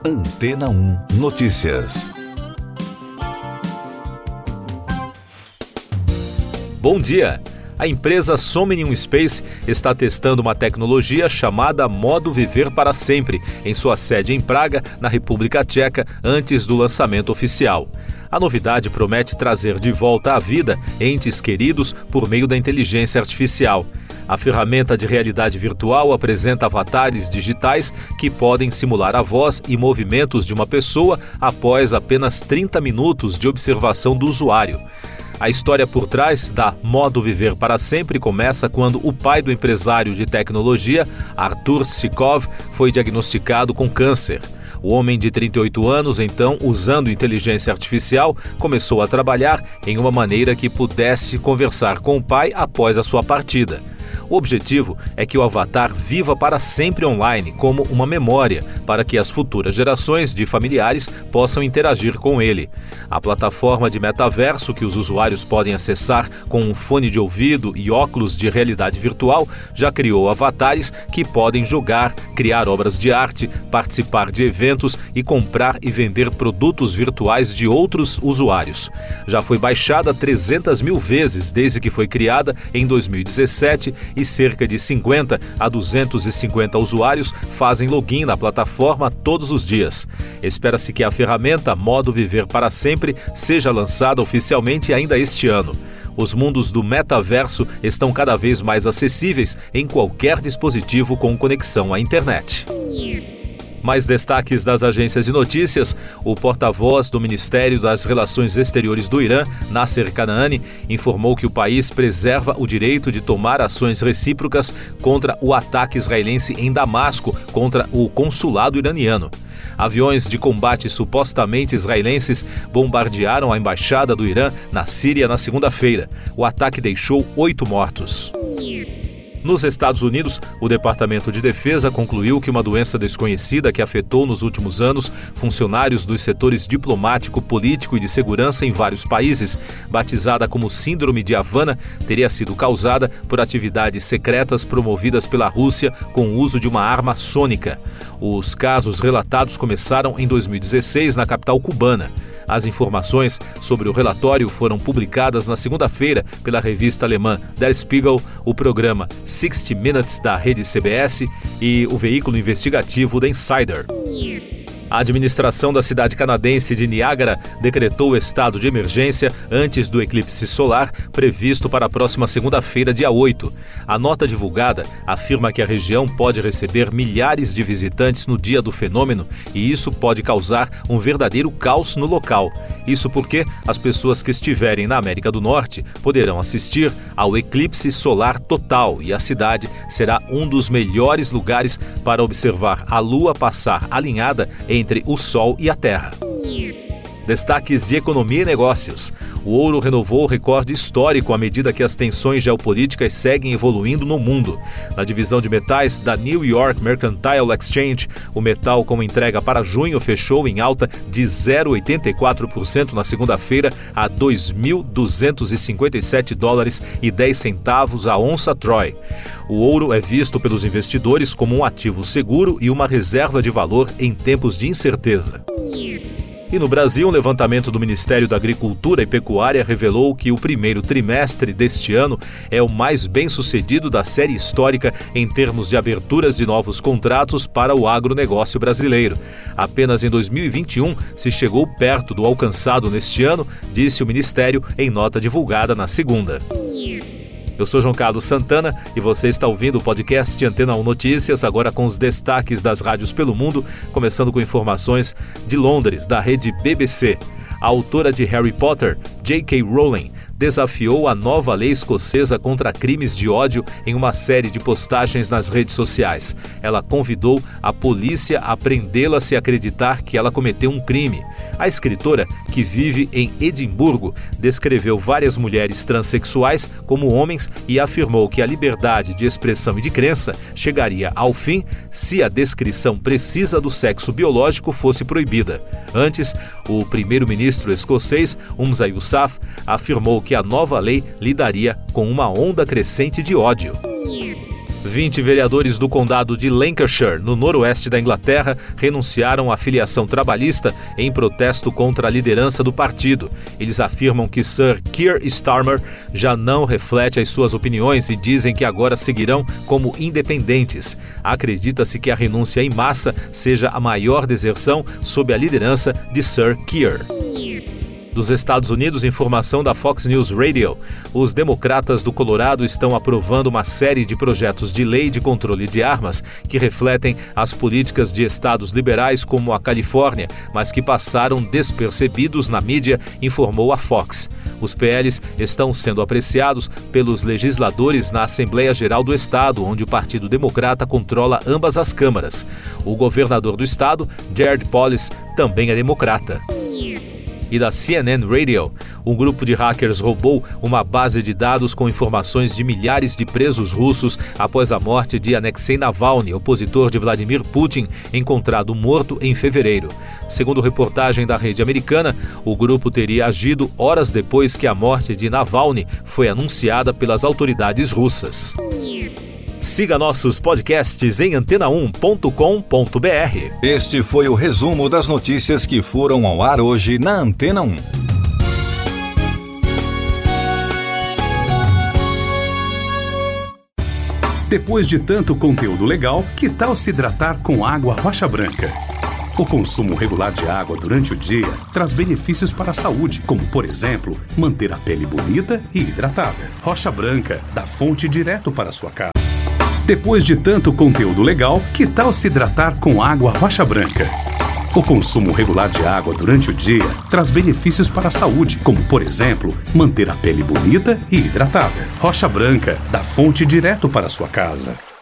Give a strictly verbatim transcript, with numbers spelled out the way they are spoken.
Antena um Notícias. Bom dia! A empresa Somnium Space está testando uma tecnologia chamada Modo Viver para Sempre em sua sede em Praga, na República Tcheca, antes do lançamento oficial. A novidade promete trazer de volta à vida entes queridos por meio da inteligência artificial. A ferramenta de realidade virtual apresenta avatares digitais que podem simular a voz e movimentos de uma pessoa após apenas trinta minutos de observação do usuário. A história por trás da Modo Viver para Sempre começa quando o pai do empresário de tecnologia, Artur Sikov, foi diagnosticado com câncer. O homem de trinta e oito anos, então, usando inteligência artificial, começou a trabalhar em uma maneira que pudesse conversar com o pai após a sua partida. O objetivo é que o avatar viva para sempre online, como uma memória, para que as futuras gerações de familiares possam interagir com ele. A plataforma de metaverso que os usuários podem acessar com um fone de ouvido e óculos de realidade virtual já criou avatares que podem jogar, criar obras de arte, participar de eventos e comprar e vender produtos virtuais de outros usuários. Já foi baixada trezentas mil vezes desde que foi criada em dois mil e dezessete e cerca de cinquenta a duzentos e cinquenta usuários fazem login na plataforma todos os dias. Espera-se que a ferramenta Modo Viver para Sempre seja lançada oficialmente ainda este ano. Os mundos do metaverso estão cada vez mais acessíveis em qualquer dispositivo com conexão à internet. Mais destaques das agências de notícias: o porta-voz do Ministério das Relações Exteriores do Irã, Nasser Kanaani, informou que o país preserva o direito de tomar ações recíprocas contra o ataque israelense em Damasco contra o consulado iraniano. Aviões de combate supostamente israelenses bombardearam a embaixada do Irã na Síria na segunda-feira. O ataque deixou oito mortos. Nos Estados Unidos, o Departamento de Defesa concluiu que uma doença desconhecida que afetou nos últimos anos funcionários dos setores diplomático, político e de segurança em vários países, batizada como Síndrome de Havana, teria sido causada por atividades secretas promovidas pela Rússia com o uso de uma arma sônica. Os casos relatados começaram em dois mil e dezesseis na capital cubana. As informações sobre o relatório foram publicadas na segunda-feira pela revista alemã Der Spiegel, o programa sessenta Minutes da rede C B S e o veículo investigativo The Insider. A administração da cidade canadense de Niágara decretou o estado de emergência antes do eclipse solar previsto para a próxima segunda-feira, dia oito. A nota divulgada afirma que a região pode receber milhares de visitantes no dia do fenômeno e isso pode causar um verdadeiro caos no local. Isso porque as pessoas que estiverem na América do Norte poderão assistir ao eclipse solar total e a cidade será um dos melhores lugares para observar a Lua passar alinhada entre o Sol e a Terra. Destaques de economia e negócios. O ouro renovou o recorde histórico à medida que as tensões geopolíticas seguem evoluindo no mundo. Na divisão de metais da New York Mercantile Exchange, o metal com entrega para junho fechou em alta de zero vírgula oitenta e quatro por cento na segunda-feira a dois mil duzentos e cinquenta e sete dólares e dez centavos a onça Troy. O ouro é visto pelos investidores como um ativo seguro e uma reserva de valor em tempos de incerteza. E no Brasil, um levantamento do Ministério da Agricultura e Pecuária revelou que o primeiro trimestre deste ano é o mais bem-sucedido da série histórica em termos de aberturas de novos contratos para o agronegócio brasileiro. Apenas em dois mil e vinte e um se chegou perto do alcançado neste ano, disse o Ministério em nota divulgada na segunda. Eu sou João Carlos Santana e você está ouvindo o podcast Antena um Notícias, agora com os destaques das rádios pelo mundo, começando com informações de Londres, da rede B B C. A autora de Harry Potter, J K Rowling, desafiou a nova lei escocesa contra crimes de ódio em uma série de postagens nas redes sociais. Ela convidou a polícia a prendê-la se acreditar que ela cometeu um crime. A escritora, que vive em Edimburgo, descreveu várias mulheres transexuais como homens e afirmou que a liberdade de expressão e de crença chegaria ao fim se a descrição precisa do sexo biológico fosse proibida. Antes, o primeiro-ministro escocês, Humza Yousaf, afirmou que a nova lei lidaria com uma onda crescente de ódio. vinte vereadores do condado de Lancashire, no noroeste da Inglaterra, renunciaram à filiação trabalhista em protesto contra a liderança do partido. Eles afirmam que Sir Keir Starmer já não reflete as suas opiniões e dizem que agora seguirão como independentes. Acredita-se que a renúncia em massa seja a maior deserção sob a liderança de Sir Keir. Dos Estados Unidos, informação da Fox News Radio. Os democratas do Colorado estão aprovando uma série de projetos de lei de controle de armas que refletem as políticas de estados liberais como a Califórnia, mas que passaram despercebidos na mídia, informou a Fox. Os P Ls estão sendo apreciados pelos legisladores na Assembleia Geral do Estado, onde o Partido Democrata controla ambas as câmaras. O governador do estado, Jared Polis, também é democrata. E da C N N Radio, um grupo de hackers roubou uma base de dados com informações de milhares de presos russos após a morte de Alexei Navalny, opositor de Vladimir Putin, encontrado morto em fevereiro. Segundo reportagem da rede americana, o grupo teria agido horas depois que a morte de Navalny foi anunciada pelas autoridades russas. Siga nossos podcasts em antena um ponto com ponto b r. Este foi o resumo das notícias que foram ao ar hoje na Antena um. Depois de tanto conteúdo legal, que tal se hidratar com água Rocha Branca? O consumo regular de água durante o dia traz benefícios para a saúde, como, por exemplo, manter a pele bonita e hidratada. Rocha Branca, da fonte direto para a sua casa. Depois de tanto conteúdo legal, que tal se hidratar com água Rocha Branca? O consumo regular de água durante o dia traz benefícios para a saúde, como, por exemplo, manter a pele bonita e hidratada. Rocha Branca, da fonte direto para a sua casa.